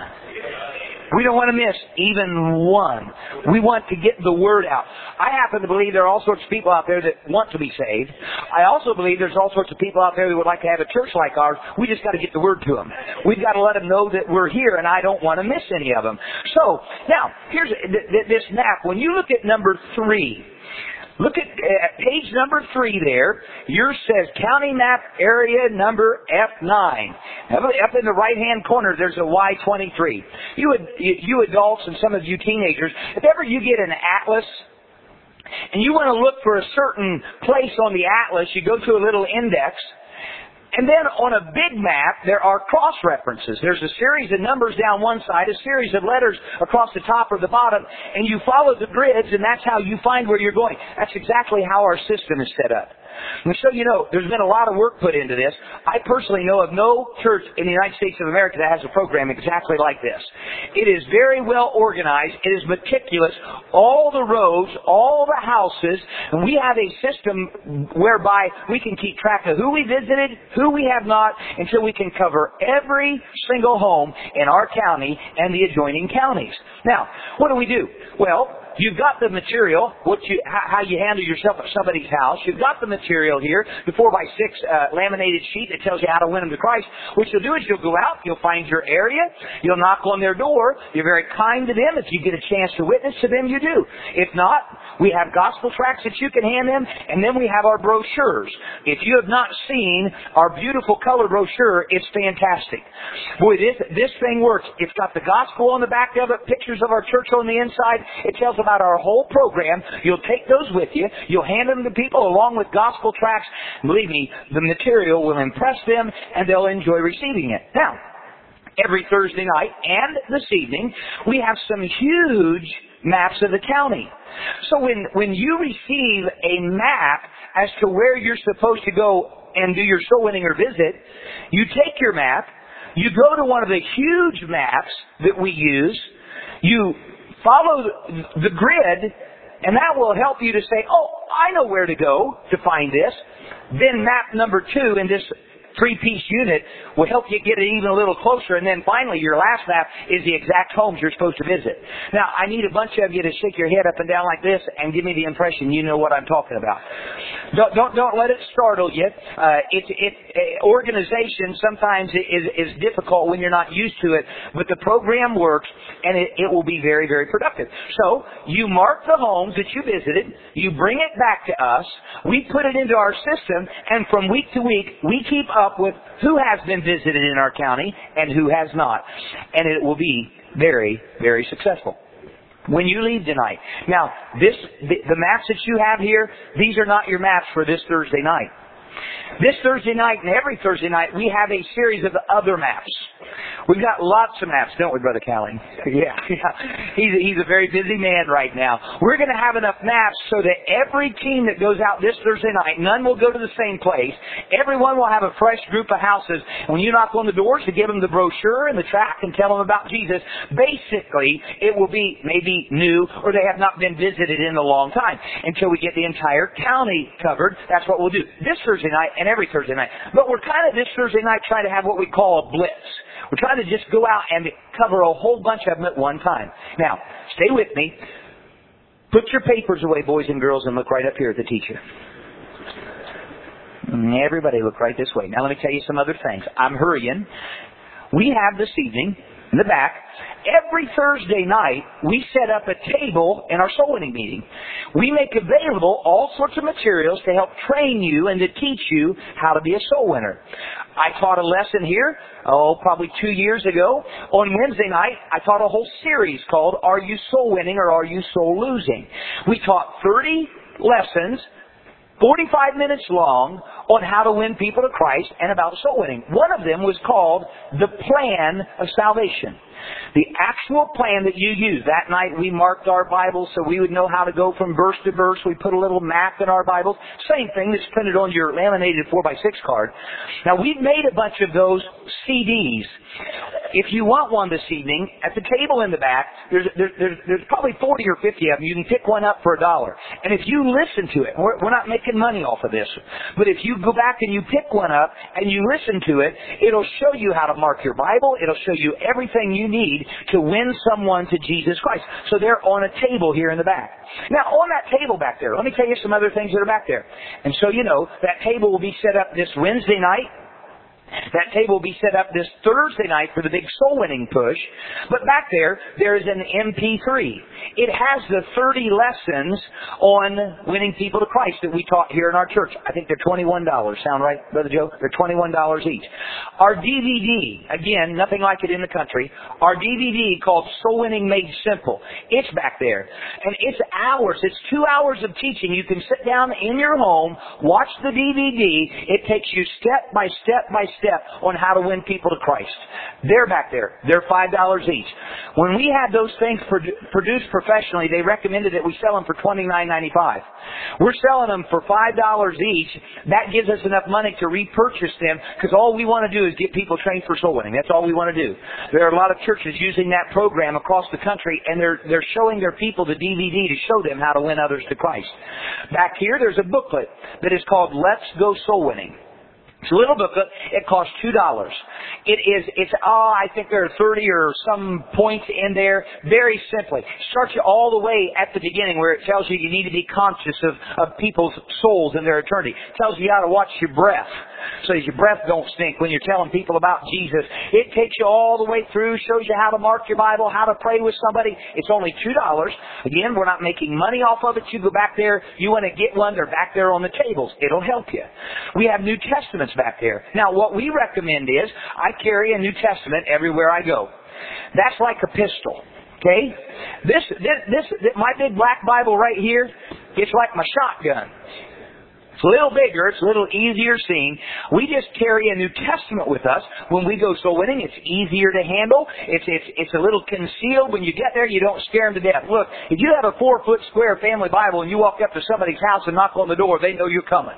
We don't want to miss even one. We want to get the word out. I happen to believe there are all sorts of people out there that want to be saved. I also believe there's all sorts of people out there that would like to have a church like ours. We just got to get the word to them. We've got to let them know that we're here, and I don't want to miss any of them. So, now, here's this map. When you look at number three, look at uh, page number three there. Yours says County Map Area Number F nine. Up in the right-hand corner, there's a Y twenty-three. You, you adults and some of you teenagers, if ever you get an atlas and you want to look for a certain place on the atlas, you go to a little index. And then on a big map, there are cross-references. There's a series of numbers down one side, a series of letters across the top or the bottom, and you follow the grids, and that's how you find where you're going. That's exactly how our system is set up. And so you know, there's been a lot of work put into this. I personally know of no church in the United States of America that has a program exactly like this. It is very well organized. It is meticulous. All the roads, all the houses, and we have a system whereby we can keep track of who we visited, who we have not, until we can cover every single home in our county and the adjoining counties. Now, what do we do? Well, you've got the material, what you, how you handle yourself at somebody's house. You've got the material here, the four by six uh, laminated sheet that tells you how to win them to Christ. What you'll do is you'll go out, you'll find your area, you'll knock on their door. You're very kind to them. If you get a chance to witness to them, you do. If not, we have gospel tracts that you can hand them, and then we have our brochures. If you have not seen our beautiful color brochure, it's fantastic. Boy, this, this thing works. It's got the gospel on the back of it, pictures of our church on the inside. It tells about our whole program. You'll take those with you. You'll hand them to people along with gospel tracts. Believe me, the material will impress them and they'll enjoy receiving it. Now, every Thursday night and this evening, we have some huge maps of the county. So when, when you receive a map as to where you're supposed to go and do your soul winning or visit, you take your map, you go to one of the huge maps that we use, you follow the grid, and that will help you to say, oh, I know where to go to find this. Then map number two in this three-piece unit will help you get it even a little closer. And then finally, your last map is the exact homes you're supposed to visit. Now, I need a bunch of you to shake your head up and down like this and give me the impression you know what I'm talking about. Don't don't, don't let it startle you. Uh, it, it, uh, organization sometimes is, is difficult when you're not used to it, but the program works, and it, it will be very, very productive. So, you mark the homes that you visited, you bring it back to us, we put it into our system, and from week to week, we keep up up with who has been visited in our county and who has not. And it will be very, very successful when you leave tonight. Now, this the, the maps that you have here, these are not your maps for this Thursday night. This Thursday night and every Thursday night, we have a series of other maps. We've got lots of maps, don't we, Brother Callie? Yeah, yeah. He's a, he's a very busy man right now. We're going to have enough maps so that every team that goes out this Thursday night, none will go to the same place. Everyone will have a fresh group of houses. When you knock on the doors to give them the brochure and the tract and tell them about Jesus, basically, it will be maybe new or they have not been visited in a long time until we get the entire county covered. That's what we'll do this Thursday night and every Thursday night. But we're kind of this Thursday night trying to have what we call a blitz. We're trying to just go out and cover a whole bunch of them at one time. Now, stay with me. Put your papers away, boys and girls, and look right up here at the teacher. Everybody look right this way. Now let me tell you some other things. I'm hurrying. We have this evening, in the back, every Thursday night, we set up a table in our soul winning meeting. We make available all sorts of materials to help train you and to teach you how to be a soul winner. I taught a lesson here, oh, probably two years ago. On Wednesday night, I taught a whole series called Are You Soul Winning or Are You Soul Losing? We taught thirty lessons, forty-five minutes long, on how to win people to Christ and about soul winning. One of them was called The Plan of Salvation. The actual plan that you use. That night we marked our Bibles so we would know how to go from verse to verse. We put a little map in our Bibles. Same thing that's printed on your laminated four by six card. Now we've made a bunch of those C Ds. If you want one this evening, at the table in the back, there's, there's, there's, there's probably forty or fifty of them. You can pick one up for a dollar. And if you listen to it, we're, we're not making money off of this, but if you go back and you pick one up and you listen to it, it'll show you how to mark your Bible. It'll show you everything you need to win someone to Jesus Christ. So they're on a table here in the back. Now, on that table back there, let me tell you some other things that are back there. And so you know, that table will be set up this Wednesday night. That table will be set up this Thursday night for the big soul winning push. But back there, there is an M P three. It has the thirty lessons on winning people to Christ that we taught here in our church. I think they're twenty-one dollars. Sound right, Brother Joe? They're twenty-one dollars each. Our D V D, again, nothing like it in the country. Our D V D called Soul Winning Made Simple. It's back there. And it's hours. It's two hours of teaching. You can sit down in your home, watch the D V D. It takes you step by step by step. step on how to win people to Christ. They're back there. They're five dollars each. When we had those things produ- produced professionally, they recommended that we sell them for twenty-nine ninety-five. We're selling them for five dollars each. That gives us enough money to repurchase them because all we want to do is get people trained for soul winning. That's all we want to do. There are a lot of churches using that program across the country, and they're, they're showing their people the D V D to show them how to win others to Christ. Back here, there's a booklet that is called Let's Go Soul Winning. It's a little booklet. It costs two dollars. It is, it's, oh, I think there are thirty or some points in there. Very simply. Starts you all the way at the beginning where it tells you you need to be conscious of, of people's souls and their eternity. It tells you how to watch your breath so that your breath don't stink when you're telling people about Jesus. It takes you all the way through, shows you how to mark your Bible, how to pray with somebody. It's only two dollars. Again, we're not making money off of it. You go back there, you want to get one, they're back there on the tables. It'll help you. We have New Testaments back there. Now, what we recommend is I carry a New Testament everywhere I go. That's like a pistol. Okay? This, this, this, my big black Bible right here, it's like my shotgun. It's a little bigger. It's a little easier seeing. We just carry a New Testament with us when we go soul winning. It's easier to handle. It's, it's, it's a little concealed. When you get there, you don't scare them to death. Look, if you have a four-foot square family Bible and you walk up to somebody's house and knock on the door, they know you're coming.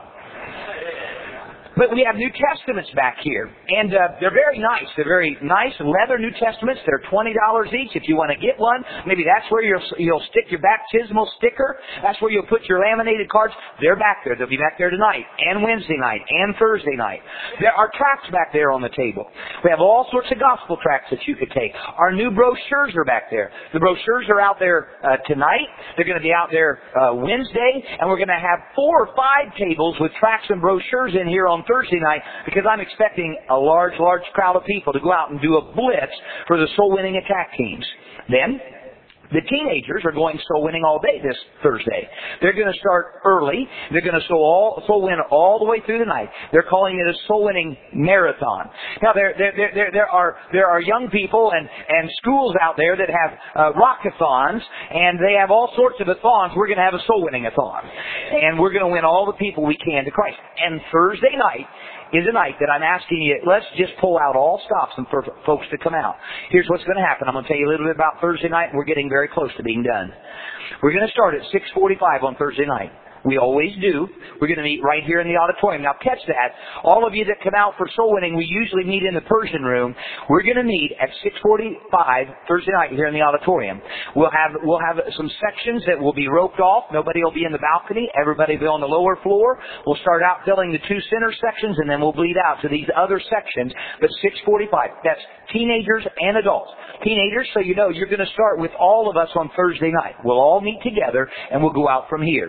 But we have New Testaments back here, and uh, they're very nice. They're very nice leather New Testaments. They're twenty dollars each. If you want to get one, maybe that's where you'll, you'll stick your baptismal sticker. That's where you'll put your laminated cards. They're back there. They'll be back there tonight, and Wednesday night, and Thursday night. There are tracts back there on the table. We have all sorts of gospel tracts that you could take. Our new brochures are back there. The brochures are out there uh, tonight. They're going to be out there uh, Wednesday, and we're going to have four or five tables with tracts and brochures in here on Thursday night because I'm expecting a large, large crowd of people to go out and do a blitz for the soul winning attack teams. Then, The teenagers are going soul winning all day this Thursday. They're going to start early. They're going to soul, all, soul win all the way through the night. They're calling it a soul winning marathon. Now, there, there, there, there, there are there are young people and, and schools out there that have uh, rockathons, and they have all sorts of athons. We're going to have a soul winning athon. And we're going to win all the people we can to Christ. And Thursday night is a night that I'm asking you, let's just pull out all stops and for folks to come out. Here's what's going to happen. I'm going to tell you a little bit about Thursday night. We're getting very close to being done. We're going to start at six forty-five on Thursday night. We always do. We're going to meet right here in the auditorium. Now catch that. All of you that come out for soul winning, we usually meet in the Persian room. We're going to meet at six forty-five Thursday night here in the auditorium. We'll have, we'll have some sections that will be roped off. Nobody will be in the balcony. Everybody will be on the lower floor. We'll start out filling the two center sections, and then we'll bleed out to these other sections. But six forty-five, that's teenagers and adults. Teenagers, so you know, you're going to start with all of us on Thursday night. We'll all meet together, and we'll go out from here.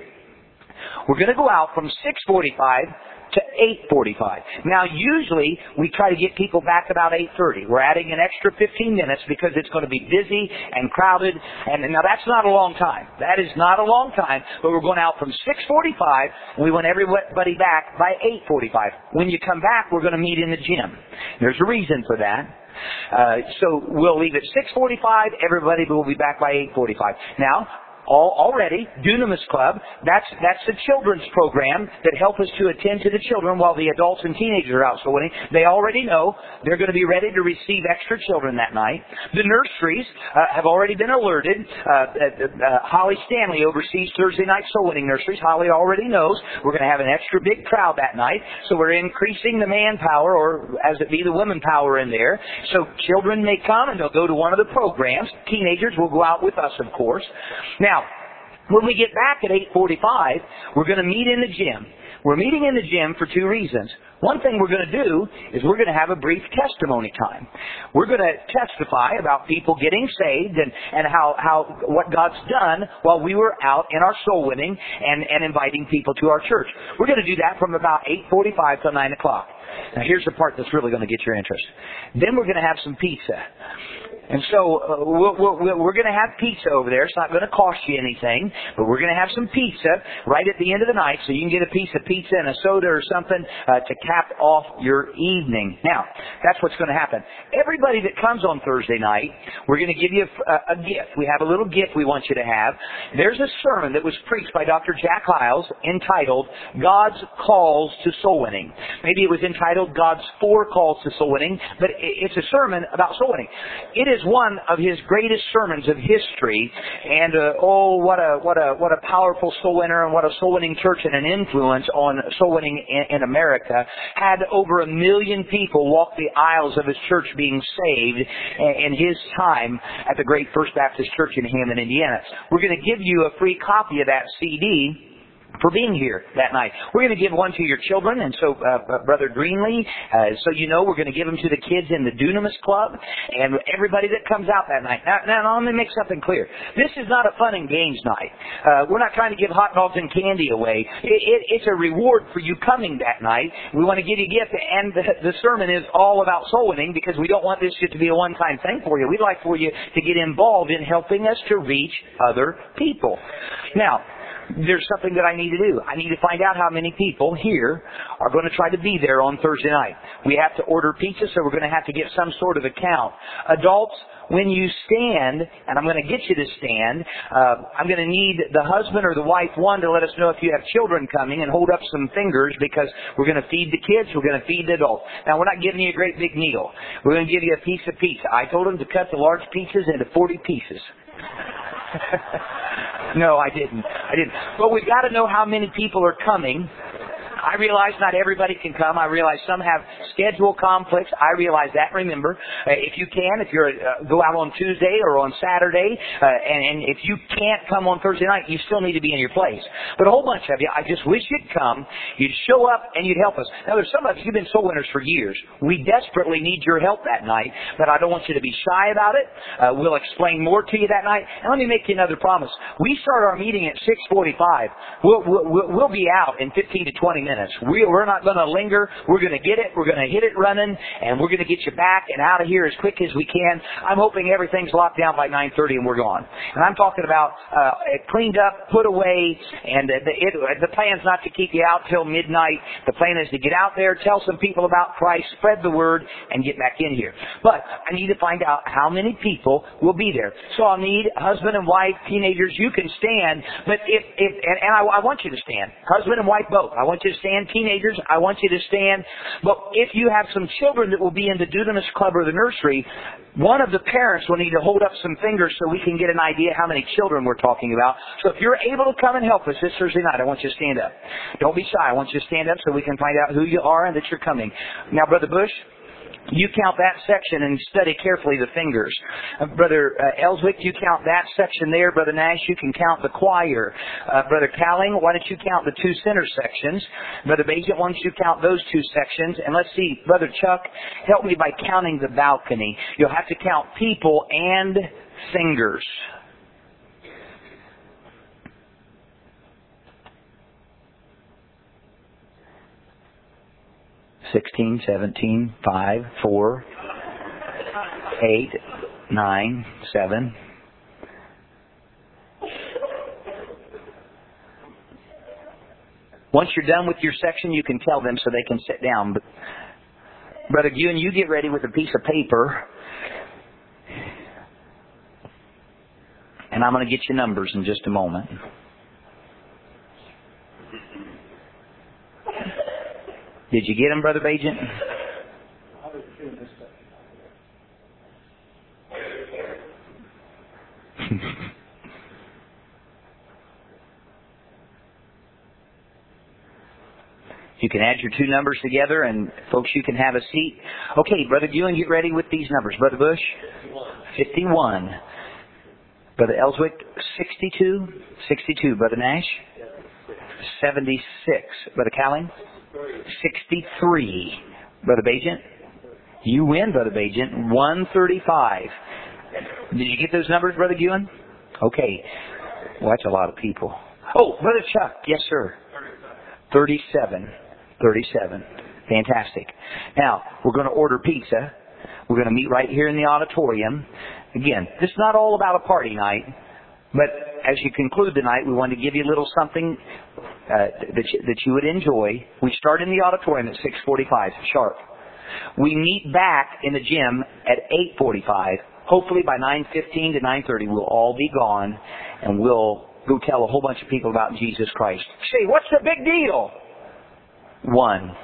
We're going to go out from six forty-five to eight forty-five. Now, usually, we try to get people back about eight thirty. We're adding an extra fifteen minutes because it's going to be busy and crowded. And now, that's not a long time. That is not a long time. But we're going out from six forty-five, and we want everybody back by eight forty-five. When you come back, we're going to meet in the gym. There's a reason for that. Uh, so, we'll leave at six forty-five. Everybody will be back by eight forty-five. Now, All, already, Dunamis Club, that's that's the children's program that help us to attend to the children while the adults and teenagers are out soul winning. They already know they're going to be ready to receive extra children that night. The nurseries uh, have already been alerted. Uh, uh, uh, Holly Stanley oversees Thursday night soul winning nurseries. Holly already knows we're going to have an extra big crowd that night, so we're increasing the manpower, or as it be the women power in there. So children may come and they'll go to one of the programs. Teenagers will go out with us, of course. Now, when we get back at eight forty-five, we're going to meet in the gym. We're meeting in the gym for two reasons. One thing we're going to do is we're going to have a brief testimony time. We're going to testify about people getting saved and, and how, how what God's done while we were out in our soul winning and, and inviting people to our church. We're going to do that from about eight forty-five till nine o'clock. Now here's the part that's really going to get your interest. Then we're going to have some pizza. And so uh, we'll, we'll, we're going to have pizza over there. It's not going to cost you anything, but we're going to have some pizza right at the end of the night, so you can get a piece of pizza and a soda or something uh, to cap off your evening. Now, that's what's going to happen. Everybody that comes on Thursday night, we're going to give you a, a gift. We have a little gift we want you to have. There's a sermon that was preached by Doctor Jack Hyles entitled God's Calls to Soul Winning. Maybe it was entitled God's Four Calls to Soul Winning, but it's a sermon about soul winning. It is one of his greatest sermons of history, and uh, oh, what a what a what a powerful soul winner, and what a soul winning church and an influence on soul winning in, in America. Had over a million people walk the aisles of his church being saved in his time at the Great First Baptist Church in Hammond, Indiana. We're going to give you a free copy of that C D for being here that night. We're going to give one to your children, and so uh, Brother Greenlee, uh, so you know, we're going to give them to the kids in the Dunamis Club, and everybody that comes out that night. Now, now let me make something clear. This is not a fun and games night. Uh, we're not trying to give hot dogs and candy away. It, it, it's a reward for you coming that night. We want to give you a gift, and the, the sermon is all about soul winning, because we don't want this just to be a one-time thing for you. We'd like for you to get involved in helping us to reach other people. Now, there's something that I need to do. I need to find out how many people here are going to try to be there on Thursday night. We have to order pizza, so we're going to have to get some sort of a count. Adults, when you stand, and I'm going to get you to stand, uh, I'm going to need the husband or the wife, one, to let us know if you have children coming, and hold up some fingers, because we're going to feed the kids, we're going to feed the adults. Now, we're not giving you a great big meal. We're going to give you a piece of pizza. I told them to cut the large pizzas into forty pieces. No, I didn't. I didn't. But we've got to know how many people are coming. I realize not everybody can come. I realize some have schedule conflicts. I realize that. Remember, uh, if you can, if you're uh, go out on Tuesday or on Saturday, uh, and, and if you can't come on Thursday night, you still need to be in your place. But a whole bunch of you, I just wish you'd come. You'd show up and you'd help us. Now, there's some of you, you've been soul winners for years. We desperately need your help that night, but I don't want you to be shy about it. Uh, we'll explain more to you that night. And let me make you another promise. We start our meeting at six forty-five. We'll, we'll, we'll be out in fifteen to twenty minutes. minutes. We, we're not going to linger. We're going to get it. We're going to hit it running, and we're going to get you back and out of here as quick as we can. I'm hoping everything's locked down by nine thirty and we're gone. And I'm talking about uh, cleaned up, put away, and uh, the, it, the plan's not to keep you out till midnight. The plan is to get out there, tell some people about Christ, spread the word, and get back in here. But I need to find out how many people will be there. So I'll need husband and wife, teenagers. You can stand, but if, if and, and I, I want you to stand. Husband and wife both. I want you to stand. Teenagers, I want you to stand. But if you have some children that will be in the Dunamis Club or the nursery, one of the parents will need to hold up some fingers so we can get an idea how many children we're talking about. So if you're able to come and help us this Thursday night, I want you to stand up. Don't be shy. I want you to stand up so we can find out who you are and that you're coming. Now, Brother Bush, you count that section and study carefully the fingers. Uh, Brother uh, Ellswick, you count that section there. Brother Nash, you can count the choir. Uh, Brother Cowling, why don't you count the two center sections? Brother Bajent, why don't you count those two sections? And let's see, Brother Chuck, help me by counting the balcony. You'll have to count people and fingers. Sixteen, seventeen, five, four, eight, nine, seven. Once you're done with your section, you can tell them so they can sit down. But Brother Ewan, you get ready with a piece of paper. And I'm going to get you numbers in just a moment. Did you get them, Brother Bajent? You can add your two numbers together, and folks, you can have a seat. Okay, Brother Ewan, get ready with these numbers. Brother Bush, fifty-one. Brother Ellswick, sixty-two. sixty-two. Brother Nash, seventy-six. Brother Cowling, sixty-three. Brother Bajent, you win, Brother Bajent, one thirty-five. Did you get those numbers, Brother Ewan? Okay. Well, that's a lot of people. Oh, Brother Chuck, yes, sir. thirty-seven. thirty-seven. Fantastic. Now, we're going to order pizza. We're going to meet right here in the auditorium. Again, this is not all about a party night, but as you conclude the night, we want to give you a little something uh, that, you, that you would enjoy. We start in the auditorium at six forty-five, sharp. We meet back in the gym at eight forty-five. Hopefully by nine fifteen to nine thirty, we'll all be gone, and we'll go tell a whole bunch of people about Jesus Christ. Say, what's the big deal? One.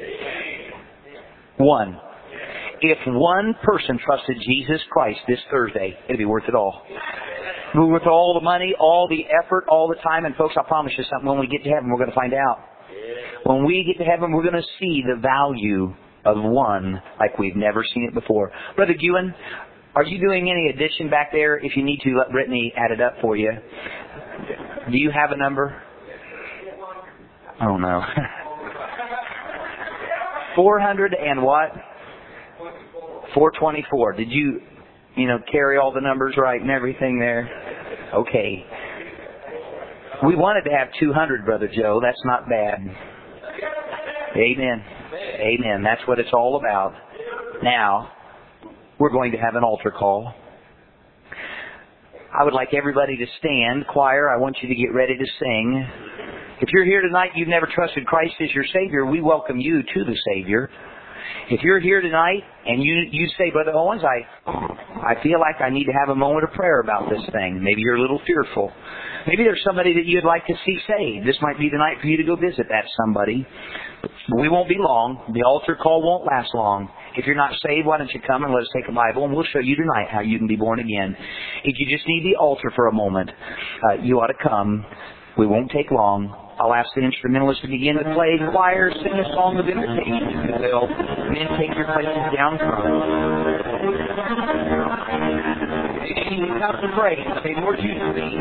One. If one person trusted Jesus Christ this Thursday, it'd be worth it all. Worth all the money, all the effort, all the time. And folks, I promise you something. When we get to heaven, we're going to find out. When we get to heaven, we're going to see the value of one like we've never seen it before. Brother Ewan, are you doing any addition back there? If you need to, let Brittany add it up for you. Do you have a number? Oh, no. four hundred and what? four twenty-four. Did you, you know, carry all the numbers right and everything there? Okay. We wanted to have two hundred, Brother Joe. That's not bad. Amen. Amen. That's what it's all about. Now, we're going to have an altar call. I would like everybody to stand. Choir, I want you to get ready to sing. If you're here tonight, you've never trusted Christ as your Savior, we welcome you to the Savior. If you're here tonight and you you say, Brother Owens, I I feel like I need to have a moment of prayer about this thing. Maybe you're a little fearful. Maybe there's somebody that you'd like to see saved. This might be the night for you to go visit that somebody. We won't be long. The altar call won't last long. If you're not saved, why don't you come and let us take a Bible, and we'll show you tonight how you can be born again. If you just need the altar for a moment, uh, you ought to come. We won't take long. I'll ask the instrumentalists to begin to play. Choir, sing a song of invitation, if you will. Men, take your places down front. You come to pray and say, Lord, use me.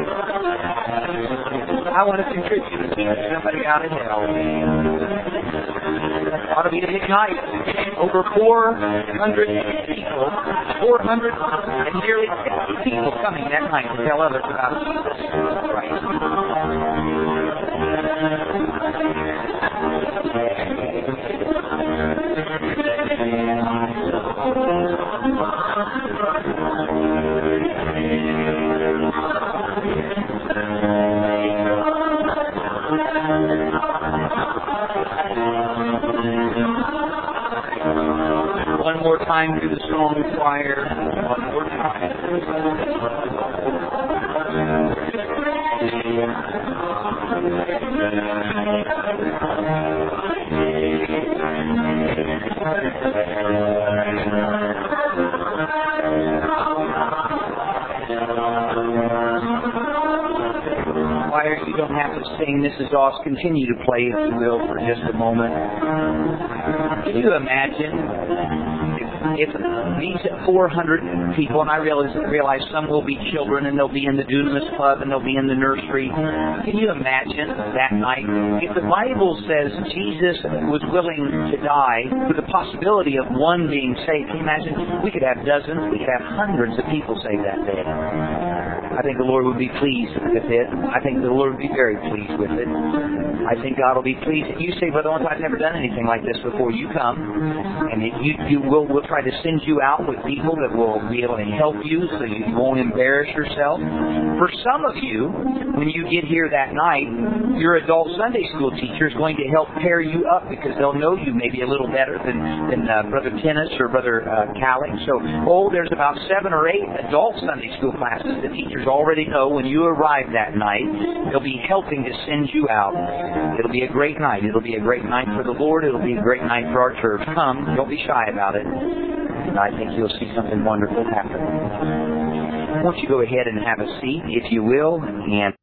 I want to contribute to somebody out of hell. That ought to be the big night. Over four hundred people, four hundred and nearly fifty people coming that night to tell others about Jesus Christ. One more time through the song choir. One more time. Choir, you don't have to sing. Missus Doss, continue to play, if you will, for just a moment. Can you imagine if, if these four hundred people, and I realize, realize some will be children, and they'll be in the Dunamis Club, and they'll be in the nursery. Can you imagine that night? If the Bible says Jesus was willing to die for the possibility of one being saved, can you imagine? We could have dozens, we could have hundreds of people saved that day. I think the Lord would be pleased with it. I think the Lord would be very pleased with it. I think God will be pleased. You say, Brother Owens, I've never done anything like this before. You come, and it, you, you will, we'll try to send you out with people that will be able to help you so you won't embarrass yourself. For some of you, when you get here that night, your adult Sunday school teacher is going to help pair you up because they'll know you maybe a little better than, than uh, Brother Tennis or Brother uh, Callick. So, oh, there's about seven or eight adult Sunday school classes the teachers already know when you arrive that night. They'll be helping to send you out. It'll be a great night. It'll be a great night for the Lord. It'll be a great night for our church. Come. Don't be shy about it. And I think you'll see something wonderful happen. Won't you go ahead and have a seat, if you will, and